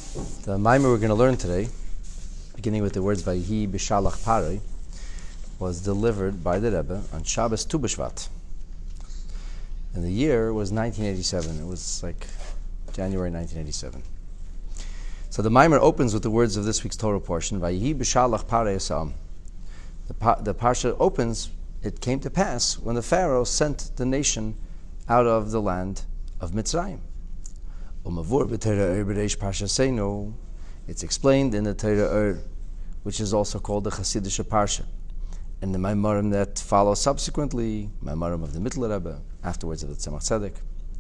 The Maimer we're going to learn today, beginning with the words Vayihi B'Shalach Paroi, was delivered by the Rebbe on Shabbos Tu B'Shvat. And the year was 1987. It was like January 1987. So the Maimer opens with the words of this week's Torah portion, Vayihi B'Shalach Paroi Esam. The Parsha opens, it came to pass when the Pharaoh sent the nation out of the land of Mitzrayim. It's explained in the Torah, which is also called the Chassidish Parsha, and the Maimarim that follow subsequently, Maimarim of the Mittler Rebbe, afterwards of the Tzemach Tzedek.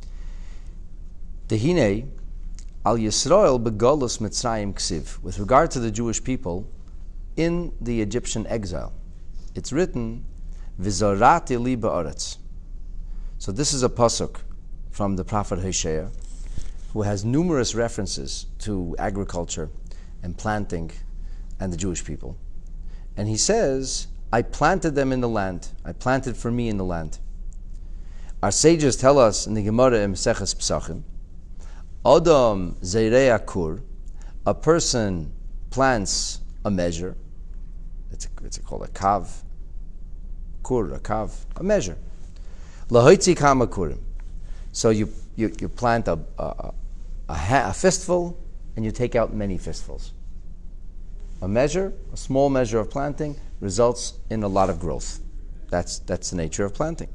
Dehine al Yisrael begolus Mitzrayim ksiv. With regard to the Jewish people in the Egyptian exile, it's written V'zorati li ba'aretz. So this is a pasuk from the prophet Hosea, who has numerous references to agriculture and planting and the Jewish people. And he says, I planted them in the land. I planted for me in the land. Our sages tell us in the Gemara in Maseches Pesachim, Adam zeirei akur, a person plants a measure. It's called a kav. Kur, a kav, a measure. Lahoitzi kam akurim. So you plant a fistful, and you take out many fistfuls. A measure, a small measure of planting, results in a lot of growth. That's the nature of planting.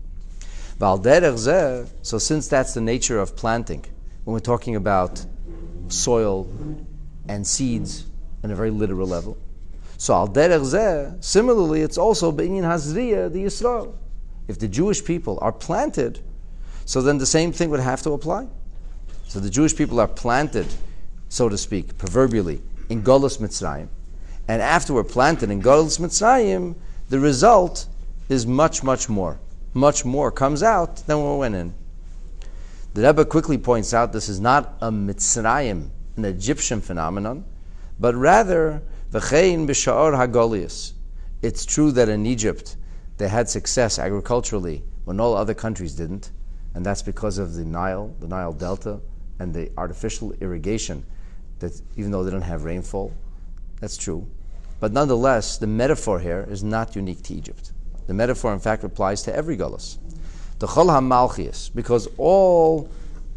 So since that's the nature of planting, when we're talking about soil and seeds on a very literal level, so al derech zeh, similarly, it's also b'inyan hazriya the Yisrael. If the Jewish people are planted, so then the same thing would have to apply. So the Jewish people are planted, so to speak, proverbially, in Golus Mitzrayim. And after we're planted in Golus Mitzrayim, the result is much, much more. Much more comes out than when we went in. The Rebbe quickly points out this is not a Mitzrayim, an Egyptian phenomenon, but rather, V'chein b'sha'or ha'golius. It's true that in Egypt they had success agriculturally when all other countries didn't. And that's because of the Nile Delta, and the artificial irrigation, that even though they don't have rainfall, that's true. But nonetheless, the metaphor here is not unique to Egypt. The metaphor, in fact, applies to every Golus. The Chol HaMalchias, because all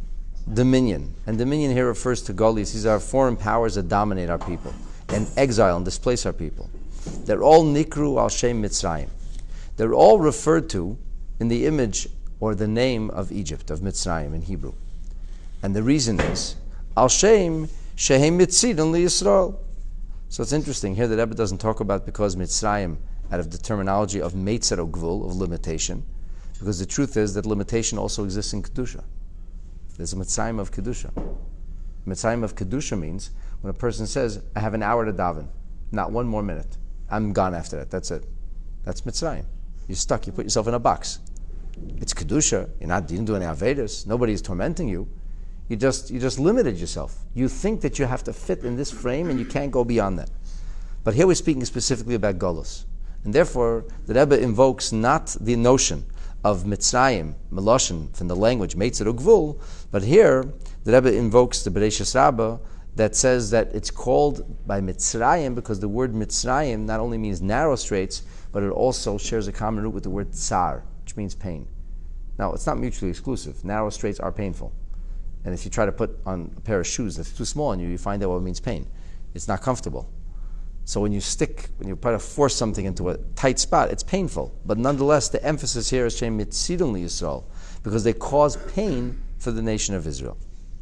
dominion, and dominion here refers to Golus, these are foreign powers that dominate our people, and exile and displace our people. They're all Nikru al Shem Mitzrayim. They're all referred to in the image or the name of Egypt, of Mitzrayim in Hebrew. And the reason is, Al Shem Shehem Mitzidon Li Yisrael. So it's interesting, here the Rebbe doesn't talk about because Mitzrayim, out of the terminology of Meitzer or Gvul, of limitation, because the truth is that limitation also exists in Kedusha. There's a Mitzrayim of Kedusha. Mitzrayim of Kedusha means when a person says, I have an hour to daven, not one more minute. I'm gone after that, that's it. That's Mitzrayim. You're stuck, you put yourself in a box. It's Kedusha, you didn't do any Avedas, nobody's tormenting you. You just limited yourself. You think that you have to fit in this frame and you can't go beyond that. But here we're speaking specifically about Golus. And therefore, the Rebbe invokes not the notion of Mitzrayim, Meloshin, from the language Meitzer or Gvul, but here the Rebbe invokes the Bereshis Rabbah that says that it's called by Mitzrayim because the word Mitzrayim not only means narrow straits, but it also shares a common root with the word tsar, which means pain. Now, it's not mutually exclusive. Narrow straits are painful. And if you try to put on a pair of shoes that's too small on you, you find out what it means pain. It's not comfortable. So when you try to force something into a tight spot, it's painful. But nonetheless, the emphasis here is Shem Mitzidon Li Yisrael, because they cause pain for the nation of Israel.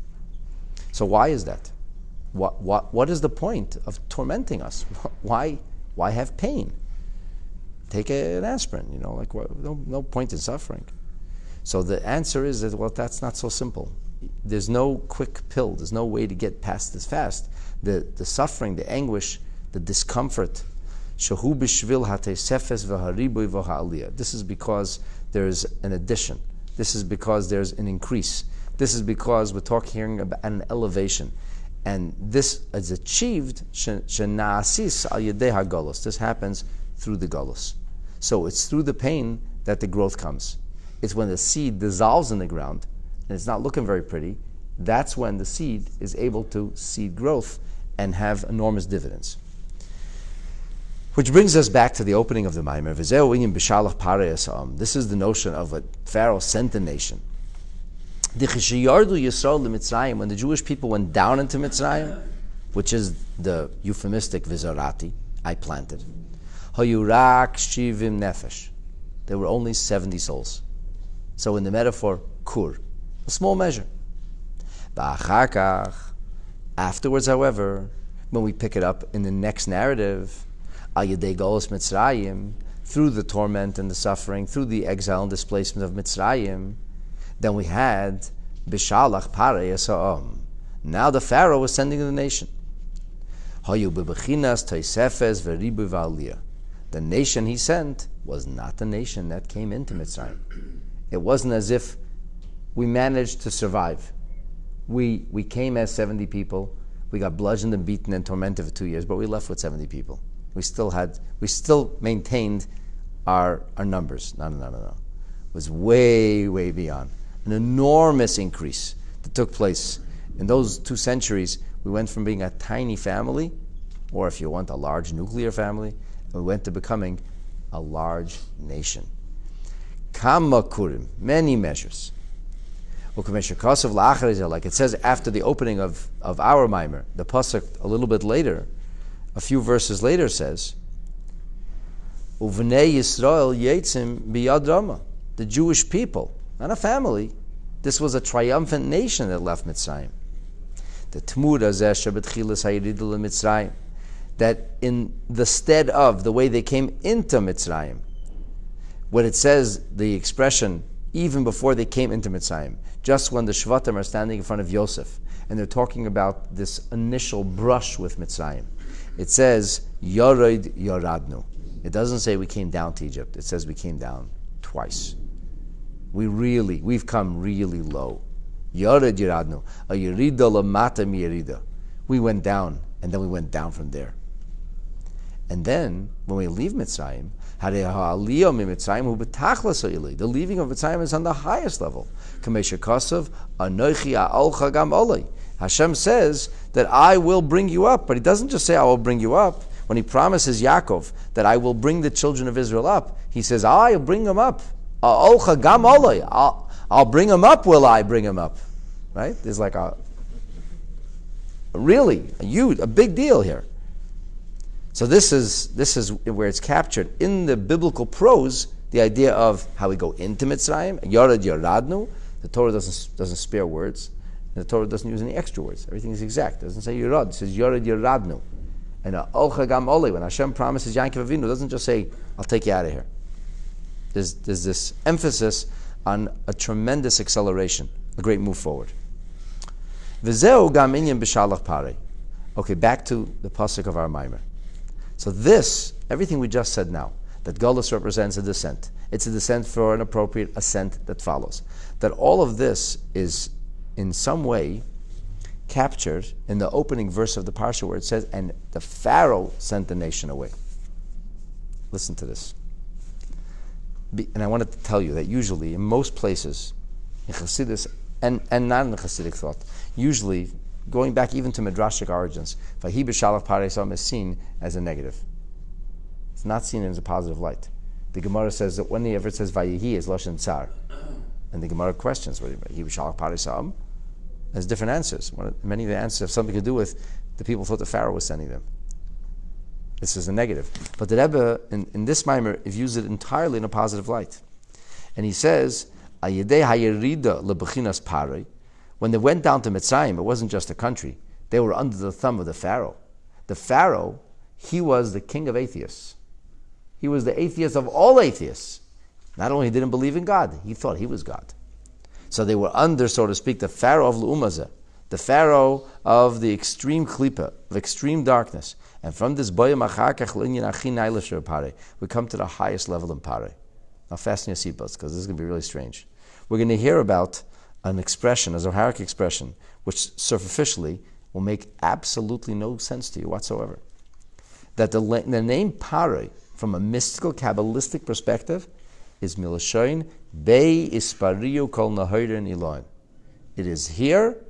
So why is that? What is the point of tormenting us? Why have pain? Take an aspirin, no point in suffering. So the answer is that, that's not so simple. There's no quick pill. There's no way to get past this fast. The suffering, the anguish, the discomfort. Shehu b'shvil hatesefes v'haribui v'ha'aliyah. This is because there's an addition. This is because there's an increase. This is because we're talking about an elevation. And this is achieved, shena'asis al yedei ha'golos. This happens through the golos. So it's through the pain that the growth comes. It's when the seed dissolves in the ground, and it's not looking very pretty, that's when the seed is able to seed growth and have enormous dividends. Which brings us back to the opening of the Maimer. This is the notion of what Pharaoh sent the nation. When the Jewish people went down into Mitzrayim, which is the euphemistic vizarati, I planted, hayurak shivim nefesh. There were only 70 souls. So in the metaphor, kur, a small measure. Afterwards, however, when we pick it up in the next narrative, al yedei golus Mitzrayim, through the torment and the suffering, through the exile and displacement of Mitzrayim, then we had Bishalach Parei Esa'am. Now the Pharaoh was sending the nation. The nation he sent was not the nation that came into Mitzrayim. It wasn't as if we managed to survive. We came as 70 people, we got bludgeoned and beaten and tormented for 2 years, but we left with 70 people. We still maintained our numbers. No. It was way, way beyond. An enormous increase that took place. In those 2 centuries, we went from being a tiny family, or if you want, a large nuclear family, and we went to becoming a large nation. Kama kurim, many measures. Like it says after the opening of our Maimer, the pasuk a little bit later, a few verses later says, Uvnei Yisrael yetzim biyad Rama. The Jewish people, not a family. This was a triumphant nation that left Mitzrayim. The Tmur hazeh shebetchilas hayiridah leMitzrayim, that in the stead of the way they came into Mitzrayim, when it says the expression even before they came into Mitzrayim, just when the Shvatim are standing in front of Yosef and they're talking about this initial brush with Mitzrayim, it says Yored Yoradnu. It doesn't say we came down to Egypt. It says we came down twice. We've come really low. Yored Yoradnu. A Yerida lamata mi Yerida. We went down and then we went down from there. And then when we leave Mitzrayim, the leaving of Mitzrayim is on the highest level. Hashem says that I will bring you up, but He doesn't just say I will bring you up. When He promises Yaakov that I will bring the children of Israel up, He says I'll bring them up. I'll bring them up. Will I bring them up? Right? There's like a big deal here. So this is where it's captured in the biblical prose, the idea of how we go into Mitzrayim. Yored Yoradnu. The Torah doesn't spare words, and the Torah doesn't use any extra words. Everything is exact. It doesn't say Yorad. It says Yored Yoradnu. And Olcha Gam Ole, when Hashem promises Yaakov Avinu, it doesn't just say I'll take you out of here. There's this emphasis on a tremendous acceleration, a great move forward. V'zeu gam inyan b'shalach parei. Okay, back to the pasuk of our Maimer. So everything we just said now, that Golus represents a descent. It's a descent for an appropriate ascent that follows. That all of this is in some way captured in the opening verse of the Parsha where it says, and the Pharaoh sent the nation away. Listen to this. And I wanted to tell you that usually in most places, in Chassidus, and not in the Chassidic thought, usually going back even to Midrashic origins, Vahi b'shalach parei Sodom is seen as a negative. It's not seen as a positive light. The Gemara says that whenever it says Vayihi, it's Lashon Tsar. And the Gemara questions, Vahi b'shalach parei Sodom? There's different answers. Many of the answers have something to do with the people thought the Pharaoh was sending them. This is a negative. But the Rebbe, in this Maimer, views it entirely in a positive light. And he says, Ayedei hayerida lebechinas parei. When they went down to Mitzrayim, it wasn't just a country. They were under the thumb of the Pharaoh. The Pharaoh, he was the king of atheists. He was the atheist of all atheists. Not only didn't believe in God, he thought he was God. So they were under, so to speak, the Pharaoh of L'Umazeh, the Pharaoh of the extreme klipa, of extreme darkness. And from this boyam achakach l'inyan achi nailasher parei, we come to the highest level in parei. Now fasten your seatbelts, because this is going to be really strange. We're going to hear about an expression, a Zoharic expression, which superficially will make absolutely no sense to you whatsoever. That the name Parei, from a mystical, Kabbalistic perspective, is Milashoin Bei Ispariu Kol Nahoirin Eloin. It is here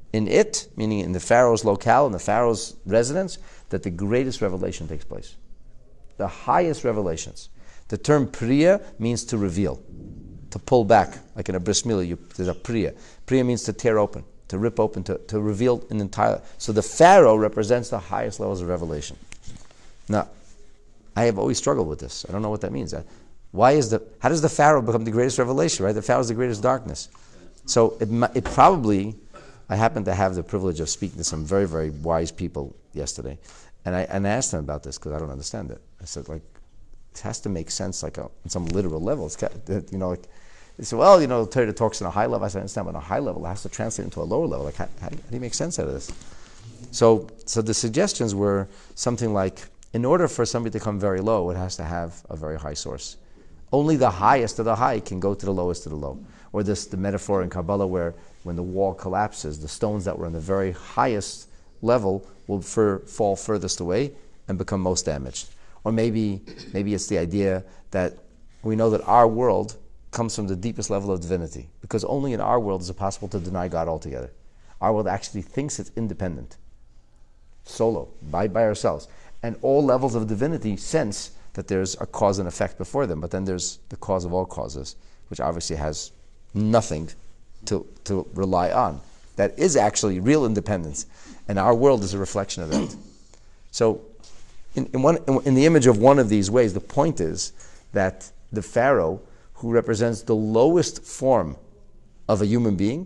in it, meaning in the Pharaoh's locale, in the Pharaoh's residence, that the greatest revelation takes place. The highest revelations. The term priya means to reveal, to pull back, like in a bris milah, there's a priya. Priya means to tear open, to rip open, to reveal an entire. So the Pharaoh represents the highest levels of revelation. Now, I have always struggled with this. I don't know what that means. How does the Pharaoh become the greatest revelation, right? The Pharaoh is the greatest darkness. So it probably, I happened to have the privilege of speaking to some very, very wise people yesterday, and I asked them about this because I don't understand it. I said, like, it has to make sense, like on some literal level. It's, like, they said, well, the Torah talks on a high level. I said, I understand, but on a high level, it has to translate into a lower level. Like, how do you make sense out of this? So the suggestions were something like, in order for somebody to come very low, it has to have a very high source. Only the highest of the high can go to the lowest of the low. Or the metaphor in Kabbalah where when the wall collapses, the stones that were on the very highest level will fall furthest away and become most damaged. Or maybe it's the idea that we know that our world comes from the deepest level of divinity, because only in our world is it possible to deny God altogether. Our world actually thinks it's independent, solo, by ourselves. And all levels of divinity sense that there's a cause and effect before them, but then there's the cause of all causes, which obviously has nothing to rely on. That is actually real independence, and our world is a reflection of that. So, in the image of one of these ways, the point is that the Pharaoh, who represents the lowest form of a human being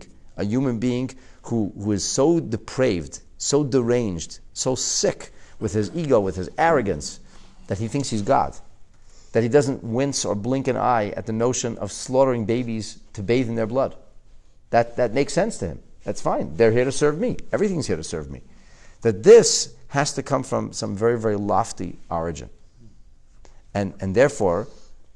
who is so depraved, so deranged, so sick with his ego, with his arrogance, that he thinks he's God, that he doesn't wince or blink an eye at the notion of slaughtering babies to bathe in their blood. That makes sense to him. That's fine. They're here to serve me. Everything's here to serve me. That this has to come from some very, very lofty origin. And therefore,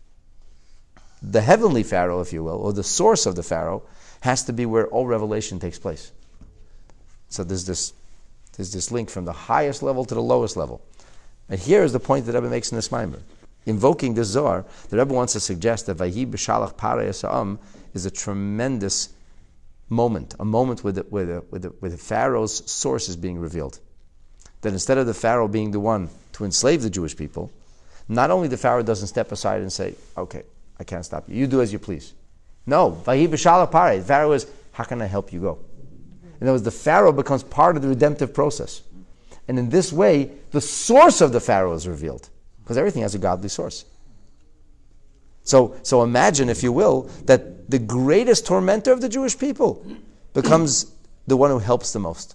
the heavenly Pharaoh, if you will, or the source of the Pharaoh, has to be where all revelation takes place. So there's this link from the highest level to the lowest level. And here is the point that Rebbe makes in this Maimer. Invoking this Zohar, the Rebbe wants to suggest that Vayhi b'shalach parei Esa'am is a tremendous moment, a moment where the Pharaoh's source is being revealed. That instead of the Pharaoh being the one to enslave the Jewish people, not only the Pharaoh doesn't step aside and say, okay, I can't stop you, you do as you please. No, Vayhi b'shalach parei. The Pharaoh is, how can I help you go? In other words, the Pharaoh becomes part of the redemptive process. And in this way, the source of the Pharaoh is revealed. Because everything has a godly source. So imagine, if you will, that the greatest tormentor of the Jewish people becomes the one who helps the most.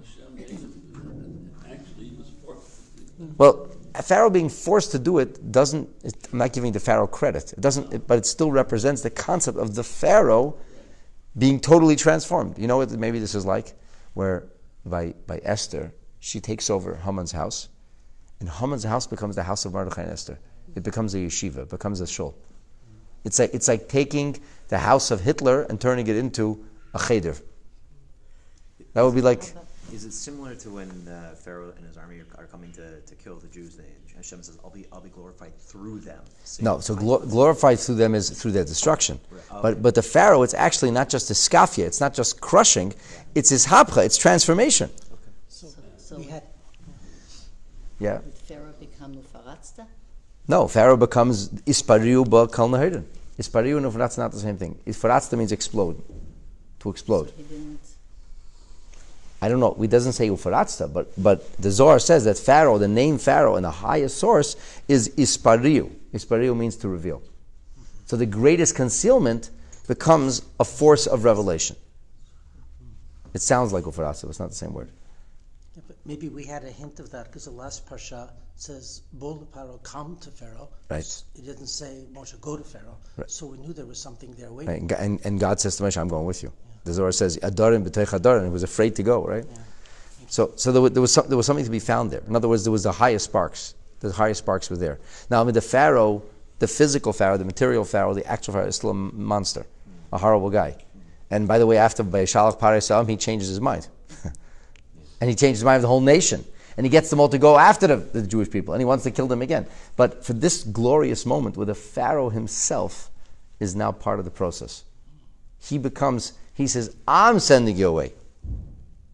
Well, a Pharaoh being forced to do it doesn't, I'm not giving the Pharaoh credit. But it still represents the concept of the Pharaoh being totally transformed. You know what maybe this is like? Where by Esther, she takes over Haman's house, and Haman's house becomes the house of Mordechai and Esther. It becomes a yeshiva, it becomes a shul. It's like taking the house of Hitler and turning it into a cheder. That would be like... Is it similar to when Pharaoh and his army are coming to kill the Jews? Hashem says, "I'll be glorified through them." No, so glorified through them is through their destruction. Right. Okay. But the Pharaoh, it's actually not just his skafia, it's not just crushing, it's his hapcha, it's transformation. Okay. So we had. Yeah. Did Pharaoh become Ufaratzta? No, Pharaoh becomes Ispariu ba Kal Nahidin. Ispariu and Ufaratzta not the same thing. Ufaratzta means explode, to explode. So he didn't. I don't know, it doesn't say Ufaratzta, but the Zohar says that Pharaoh, the name Pharaoh in the highest source is Ispariu. Ispariu means to reveal. So the greatest concealment becomes a force of revelation. It sounds like Ufaratzta, but it's not the same word. Yeah, but maybe we had a hint of that because the last parsha says, Bol Paro, come to Pharaoh. Right. It didn't say, Moshe, go to Pharaoh. Right. So we knew there was something there waiting. Right. And God says to Moshe, I'm going with you. Yeah. The Zohar says, Adarim b'teich Adarim, he was afraid to go, right? Yeah. So there was something to be found there. In other words, there was the highest sparks. The highest sparks were there. Now, I mean, the Pharaoh, the physical Pharaoh, the material Pharaoh, the actual Pharaoh is still a monster, a horrible guy. And by the way, after Shalach Parei Esa'am, he changes his mind. And he changes the mind of the whole nation. And he gets them all to go after the Jewish people. And he wants to kill them again. But for this glorious moment where the Pharaoh himself is now part of the process, he says, I'm sending you away.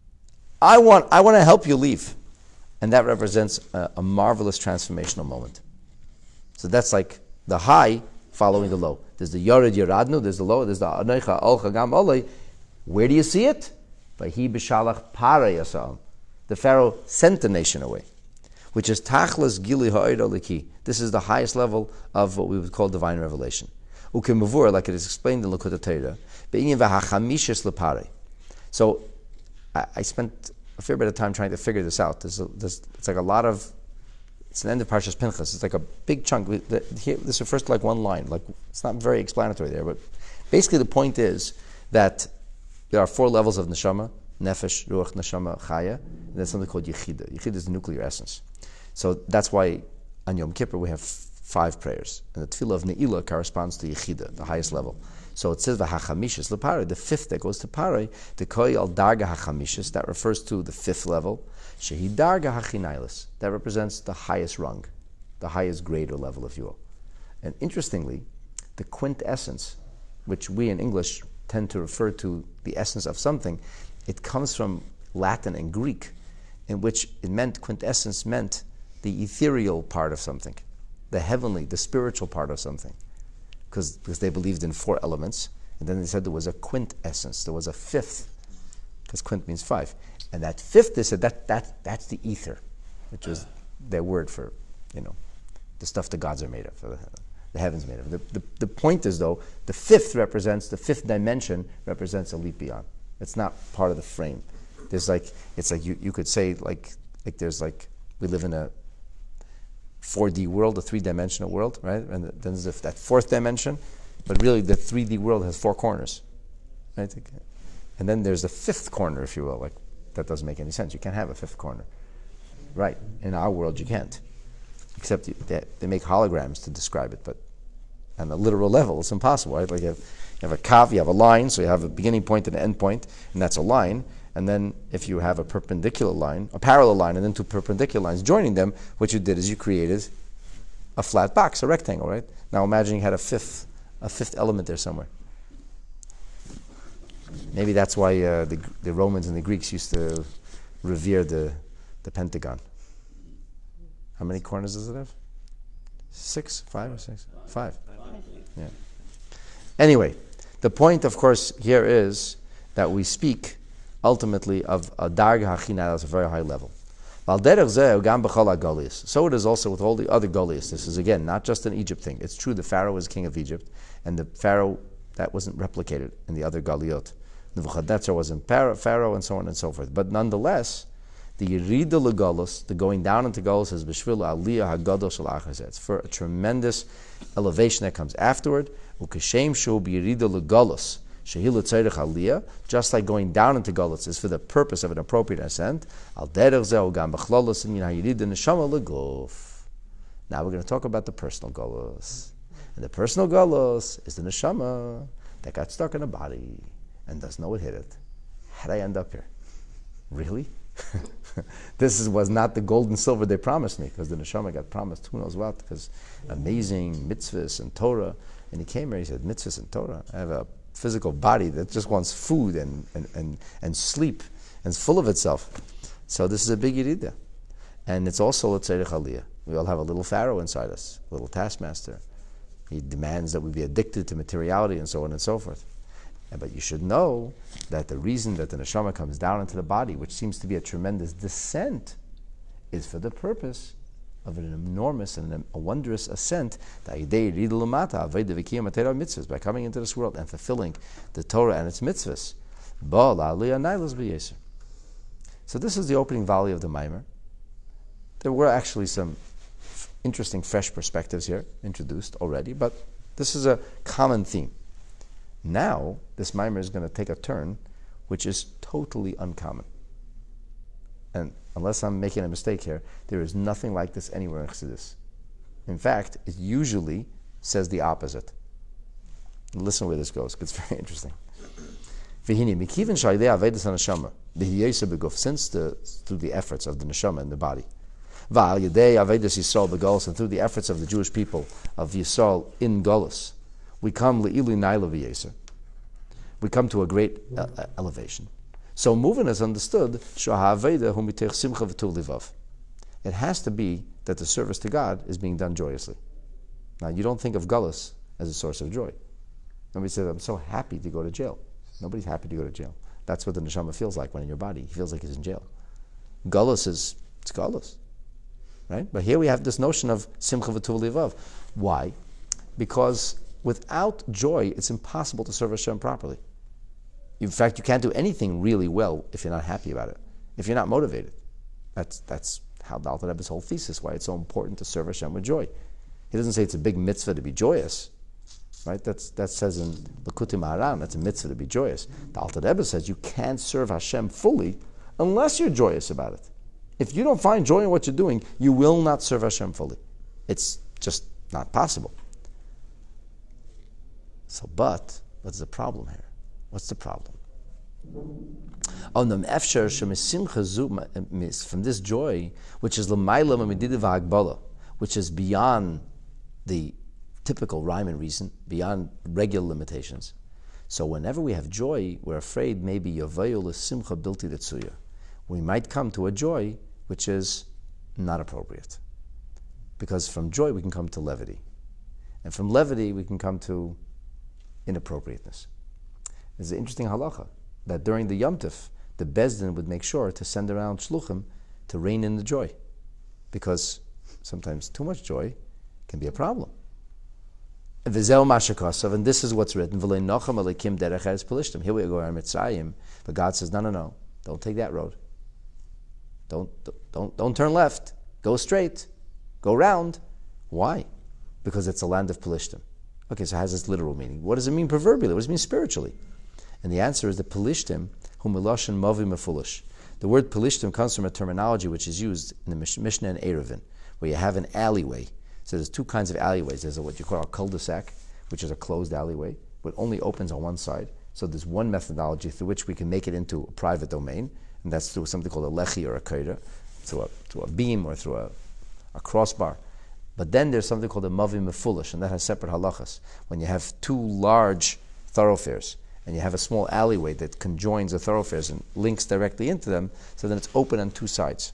I want to help you leave. And that represents a marvelous transformational moment. So that's like the high following the low. There's the Yored Yeradnu, there's the low, there's the Anoicha Olcha Gam Olei. Where do you see it? Vahi b'shalach parei yasam. The Pharaoh sent the nation away, which is Tachlis Gili Ha'od Oliki. This is the highest level of what we would call divine revelation. Ukemavur, like it is explained in Likutei Torah, be'inyan v'hachamishes leparei. So I spent a fair bit of time trying to figure this out. It's like a lot of, it's an end of Parshas Pinchas. It's like a big chunk. This refers to like one line. Like it's not very explanatory there, but basically the point is that there are 4 levels of neshama: nefesh, ruach, neshama, chaya, and there's something called yechida. Yechida is the nuclear essence. So that's why on Yom Kippur we have 5 prayers, and the tefillah of Ne'ilah corresponds to yechida, the highest level. So it says v'hachamishes leparei, the 5th that goes to parei, the koi al darga hachamishes, that refers to the 5th level. Shehi darga hachinailis, that represents the highest rung, the highest grade or level, if you will. And interestingly, the quintessence, which we in English tend to refer to the essence of something, it comes from Latin and Greek, in which it meant, quintessence meant the ethereal part of something, the heavenly, the spiritual part of something. Because they believed in 4 elements, and then they said there was a quintessence, there was a 5th, because quint means 5. And that 5th, they said, that's the ether, which was their word for, the stuff the gods are made of, the heavens made of. The point is, though, the 5th represents, the 5th dimension represents a leap beyond. It's not part of the frame. There's it's like you could say, like there's we live in a 4D world, a 3-dimensional world, right? And then there's that 4th dimension, but really the 3D world has 4 corners, right? And then there's the 5th corner, if you will. Like that doesn't make any sense. You can't have a 5th corner, right? In our world, you can't, except they make holograms to describe it. But on a literal level, it's impossible, right? Like you have a kav, you have a line, so you have a beginning point and an end point, and that's a line. And then if you have a perpendicular line, a parallel line, and then 2 perpendicular lines joining them, what you did is you created a flat box, a rectangle, right? Now imagine you had a fifth element there somewhere. Maybe that's why the Romans and the Greeks used to revere the Pentagon. How many corners does it have? 6? 5 or 6? 5. Yeah. Anyway, the point, of course, here is that we speak ultimately of a darga hachinah, that's a very high level. So it is also with all the other Goliaths. This is, again, not just an Egypt thing. It's true the Pharaoh was king of Egypt, and the Pharaoh, that wasn't replicated in the other Goliot. Nebuchadnezzar was in Pharaoh, and so on and so forth. But nonetheless, the Yerida Legolus, the going down into Golus, is B'shvil Aliyah Haggadah Shel Achazeh. It's for a tremendous elevation that comes afterward. Ukeshem Shu B'Yerida Legolus. Just like going down into Golus is for the purpose of an appropriate ascent. Now we're going to talk about the personal Golus. And the personal Golus is the neshama that got stuck in a body and doesn't know what hit it. How'd I end up here? Really? This was not the gold and silver they promised me, because the neshama got promised who knows what, because amazing mitzvahs and Torah. And he came here, he said, mitzvahs and Torah. I have a physical body that just wants food and sleep and is full of itself. So this is a big Yerida. And it's also a Tzerich Aliyah. We all have a little Pharaoh inside us, a little taskmaster. He demands that we be addicted to materiality and so on and so forth. But you should know that the reason that the neshama comes down into the body, which seems to be a tremendous descent, is for the purpose of an enormous and a wondrous ascent by coming into this world and fulfilling the Torah and its mitzvahs. So this is the opening volley of the Maimer. There were actually some interesting fresh perspectives here introduced already, but this is a common theme. Now this Maimer is going to take a turn which is totally uncommon. And unless I'm making a mistake here, there is nothing like this anywhere in Chassidus. In fact, it usually says the opposite. Listen where this goes, because it's very interesting. Since through the efforts of the neshama in the body, and through the efforts of the Jewish people of Yisrael in Golus, we come to a great elevation. So moving is understood, it has to be that the service to God is being done joyously. Now, you don't think of Gullus as a source of joy. Nobody says, I'm so happy to go to jail. Nobody's happy to go to jail. That's what the neshama feels like when in your body. He feels like he's in jail. Gullus it's Gullus. Right? But here we have this notion of simcha v'tuv livav. Why? Because without joy, it's impossible to serve Hashem properly. In fact, you can't do anything really well if you're not happy about it, if you're not motivated. That's how the Alter Rebbe's whole thesis, why it's so important to serve Hashem with joy. He doesn't say it's a big mitzvah to be joyous, right? That says in Likutei Moharan, that's a mitzvah to be joyous. The Alter Rebbe says you can't serve Hashem fully unless you're joyous about it. If you don't find joy in what you're doing, you will not serve Hashem fully. It's just not possible. So, but what's the problem here? What's the problem? From this joy, which is which is beyond the typical rhyme and reason, beyond regular limitations. So whenever we have joy, we're afraid maybe simcha bilti detzuya. We might come to a joy which is not appropriate. Because from joy we can come to levity. And from levity we can come to inappropriateness. There's an interesting halacha that during the Yom Tov, the Bezdin would make sure to send around shluchim to rein in the joy. Because sometimes too much joy can be a problem. And this is what's written. Here we go, Mitzrayim, but God says, no, don't take that road. Don't turn left. Go straight. Go round. Why? Because it's a land of Pelishtim. Okay, so it has this literal meaning. What does it mean proverbially? What does it mean spiritually? And the answer is that Pelishtim, hu miloshen mavi mefulish. The word Pelishtim comes from a terminology which is used in the Mishnah and Eruvin, where you have an alleyway. So there's two kinds of alleyways. There's what you call a cul-de-sac, which is a closed alleyway, but only opens on one side. So there's one methodology through which we can make it into a private domain, and that's through something called a lechi or a kaira, through a beam or through a crossbar. But then there's something called a mavi mefulish, and that has separate halachas. When you have two large thoroughfares, and you have a small alleyway that conjoins the thoroughfares and links directly into them, so then it's open on two sides.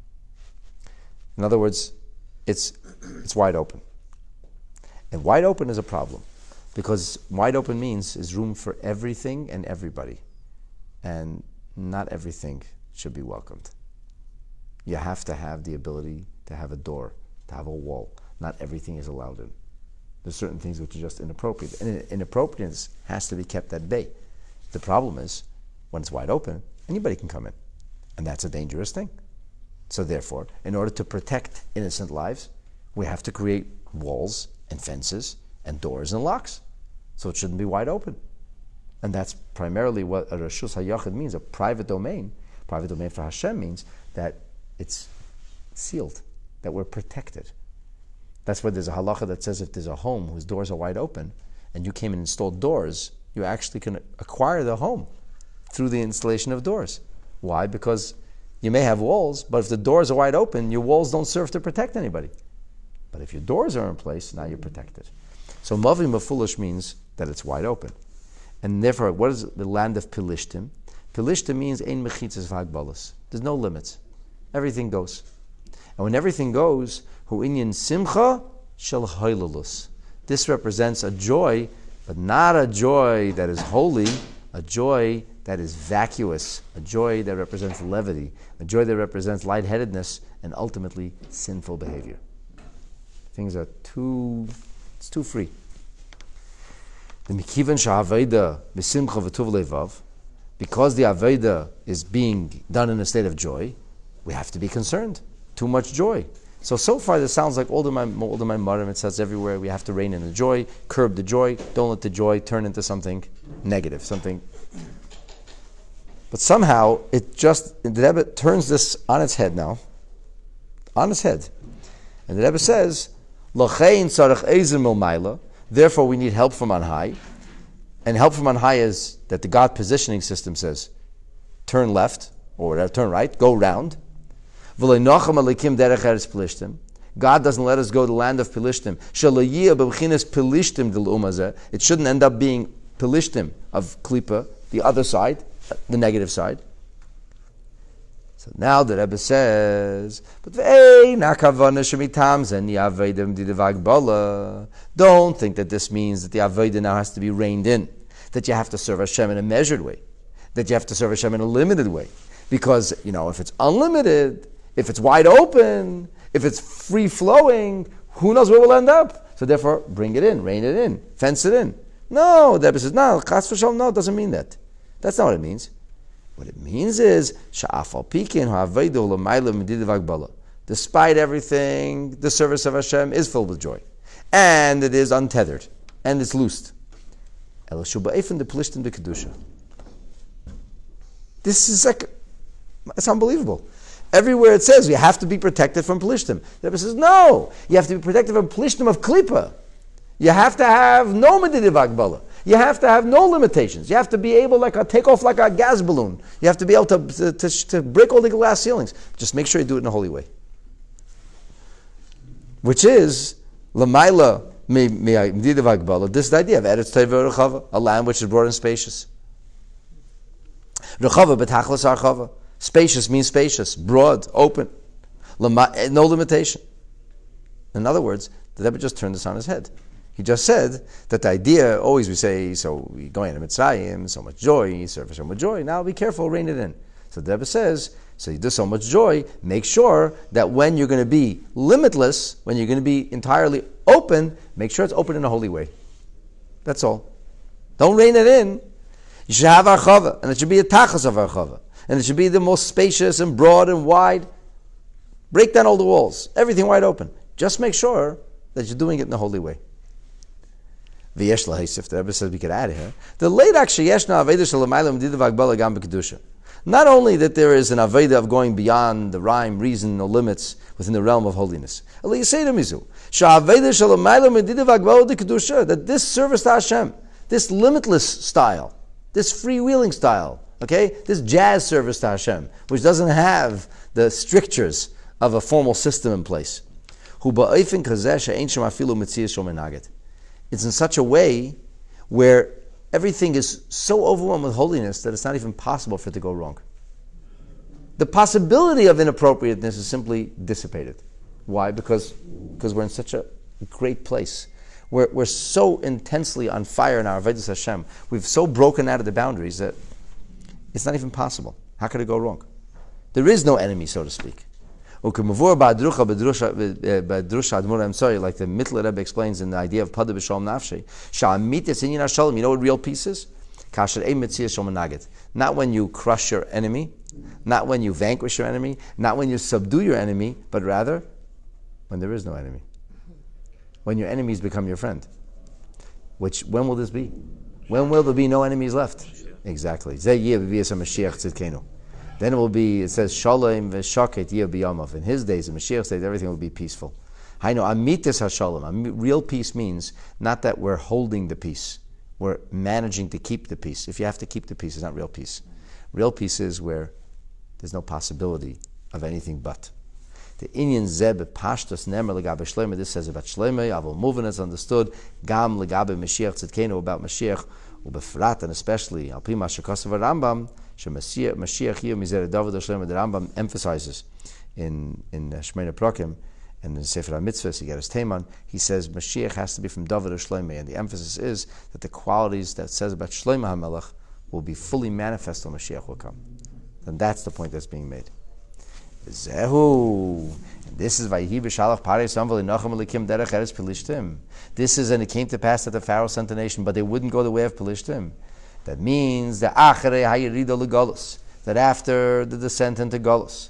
In other words, it's wide open. And wide open is a problem, because wide open means is room for everything and everybody. And not everything should be welcomed. You have to have the ability to have a door, to have a wall. Not everything is allowed in. There's certain things which are just inappropriate. And inappropriateness has to be kept at bay. The problem is, when it's wide open, anybody can come in. And that's a dangerous thing. So therefore, in order to protect innocent lives, we have to create walls and fences and doors and locks. So it shouldn't be wide open. And that's primarily what a Reshus HaYachid means, a private domain. Private domain for Hashem means that it's sealed, that we're protected. That's why there's a halacha that says if there's a home whose doors are wide open, and you came and installed doors, you actually can acquire the home through the installation of doors. Why? Because you may have walls, but if the doors are wide open, your walls don't serve to protect anybody. But if your doors are in place, now you're protected. So Mavi Mefulish means that it's wide open. And therefore, what is the land of Pelishtim? Pelishtim means Ein Mechitzas V'Hagbalas. There's no limits. Everything goes. And when everything goes, Hu Inyan Simcha Shel Hoylulus. This represents a joy, but not a joy that is holy, a joy that is vacuous, a joy that represents levity, a joy that represents lightheadedness, and ultimately sinful behavior. Things are it's too free. The Mikivan Sha'aveda B'Simcha V'Tuv Levav, because the Aveda is being done in a state of joy, we have to be concerned. Too much joy. So far this sounds like all the Marim, it says everywhere we have to rein in the joy, curb the joy, don't let the joy turn into something negative, something. But somehow the Rebbe turns this on its head now. On its head. And the Rebbe says, L'chein tzarech ezer milmayla, therefore we need help from on high. And help from on high is that the God positioning system says, turn left, or whatever, turn right, go round. God doesn't let us go to the land of Pelishtim. It shouldn't end up being Pelishtim of Klippa, the other side, the negative side. So now the Rebbe says, but don't think that this means that the Avodah now has to be reined in, that you have to serve Hashem in a measured way, that you have to serve Hashem in a limited way. Because, if it's unlimited, if it's wide open, if it's free-flowing, who knows where we'll end up? So therefore, bring it in, rein it in, fence it in. No, the Rebbe says, no, chas v'shalom, no, it doesn't mean that. That's not what it means. What it means is, despite everything, the service of Hashem is filled with joy. And it is untethered. And it's loosed. This is it's unbelievable. Everywhere it says you have to be protected from Pelishtim. The Rebbe says, no, you have to be protected from Pelishtim of Klippa. You have to have no Medidiv Agbala. You have to have no limitations. You have to be able take off like a gas balloon. You have to be able to break all the glass ceilings. Just make sure you do it in a holy way. Which is Lamaila Medidiv Agbala. This is the idea of Eretz Teva Rechava, a land which is broad and spacious. Rechava betachlas archava. Spacious means spacious, broad, open, no limitation. In other words, the Rebbe just turned this on his head. He just said that the idea, always we say, so we go into Mitzrayim, so much joy, you serve so much joy, now be careful, rein it in. So the Rebbe says, so you do so much joy, make sure that when you're going to be limitless, when you're going to be entirely open, make sure it's open in a holy way. That's all. Don't rein it in. You should have archava, and it should be a tachas of archava. And it should be the most spacious and broad and wide. Break down all the walls. Everything wide open. Just make sure that you're doing it in a holy way. V'yesh lahisif, the Rebbe says we could add here. The late actually yeshna aveda shalamayla medidav agbala gam b'kedusha. Not only that there is an aveda of going beyond the rhyme, reason, or limits within the realm of holiness. That this service to Hashem, this limitless style, this freewheeling style, okay, this jazz service to Hashem, which doesn't have the strictures of a formal system in place. It's in such a way where everything is so overwhelmed with holiness that it's not even possible for it to go wrong. The possibility of inappropriateness is simply dissipated. Why? Because we're in such a great place. We're so intensely on fire in our Avodas Hashem. We've so broken out of the boundaries that it's not even possible. How could it go wrong? There is no enemy, so to speak. Like the Mittler Rebbe explains in the idea of Pada B'Shalom Nafshe, you know what real peace is? Not when you crush your enemy, not when you vanquish your enemy, not when you subdue your enemy, but rather when there is no enemy. When your enemies become your friend. When will this be? When will there be no enemies left? Exactly. Then it will be, it says, Shalom v'shaket yeh b'yamav. In his days, in Mashiach's days, everything will be peaceful. Hainu amitis hashalom. Real peace means not that we're holding the peace. We're managing to keep the peace. If you have to keep the peace, it's not real peace. Real peace is where there's no possibility of anything but. The Inyan Zeb Pashtus Nemer Legabe Shlomo. This says about Shlomo. Avol Movin is understood. Gam Legabe Mashiach Tzidkenu about Mashiach. Ubefrat and especially Al Pi Mashakasav Rambam. Mashiach here Mizer David Shlomo. The Rambam emphasizes in Shemona Prakim and in Sefer HaMitzvahs, he got his Teiman. He says Mashiach has to be from David or Shlomo, and the emphasis is that the qualities that says about Shlomo HaMelech will be fully manifest when Mashiach will come. And that's the point that's being made. Zehu. This is Vayhi b'Shalach Parei Samvel Inacham Elikim Derech Eretz Pelishtim. This is, and it came to pass that the Pharaoh sent a nation, but they wouldn't go the way of Pelishtim. That means that Acharei Hayirido Legolus, that after the descent into Golus,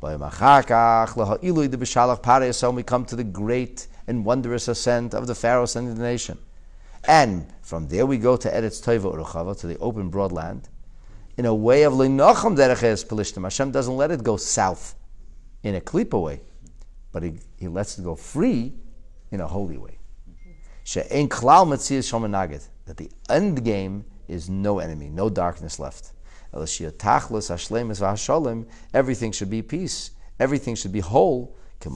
we come to the great and wondrous ascent of the Pharaoh sending the nation. And from there we go to Eretz Tova Uruchava, to the open broad land, in a way of Leinacham Derech Eretz Pelishtim. Hashem doesn't let it go south in a klipa way, but he lets it go free in a holy way. She'ein klal metzias shom nagid, that the end game is no enemy, no darkness left. Everything should be peace. Everything should be whole.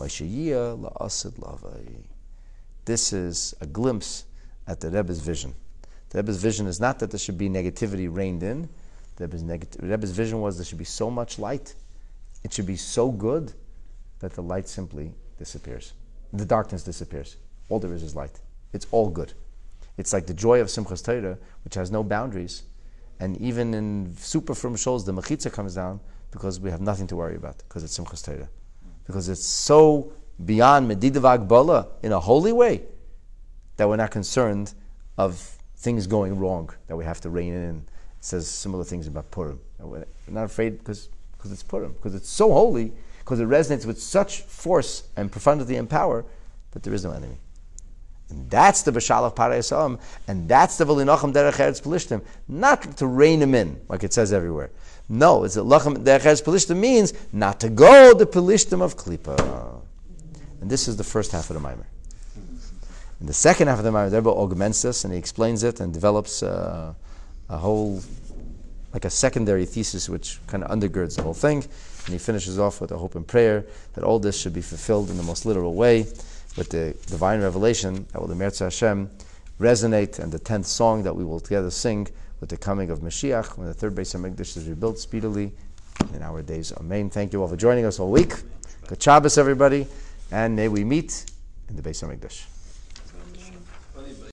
This is a glimpse at the Rebbe's vision. The Rebbe's vision is not that there should be negativity reined in. The Rebbe's vision was there should be so much light it should be so good that the light simply disappears. The darkness disappears. All there is light. It's all good. It's like the joy of Simchas Torah, which has no boundaries. And even in super firm shows, the mechitza comes down because we have nothing to worry about, because it's Simchas Torah. Because it's so beyond Medidav Agbala in a holy way that we're not concerned of things going wrong, that we have to rein in. It says similar things about Purim. We're not afraid because it's Purim, because it's so holy, because it resonates with such force and profundity and power that there is no enemy. And that's the B'Shalach Parei Yisrael, and that's the V'linochem Derech Eretz Pelishtim, not to rein him in, like it says everywhere. No, it's that Lochem Derech Eretz Pelishtim means not to go the Pelishtim of Klippa. And this is the first half of the Maimer. In the second half of the Maimer, the Rebbe augments this, and he explains it, and develops a whole, like a secondary thesis, which kind of undergirds the whole thing. And he finishes off with a hope and prayer that all this should be fulfilled in the most literal way, with the divine revelation that will, the Mertza Hashem, resonate, and the 10th song that we will together sing with the coming of Mashiach, when the third Beis HaMikdash is rebuilt speedily in our days. Amen. Thank you all for joining us all week. Good Shabbos, everybody, and may we meet in the Beis HaMikdash.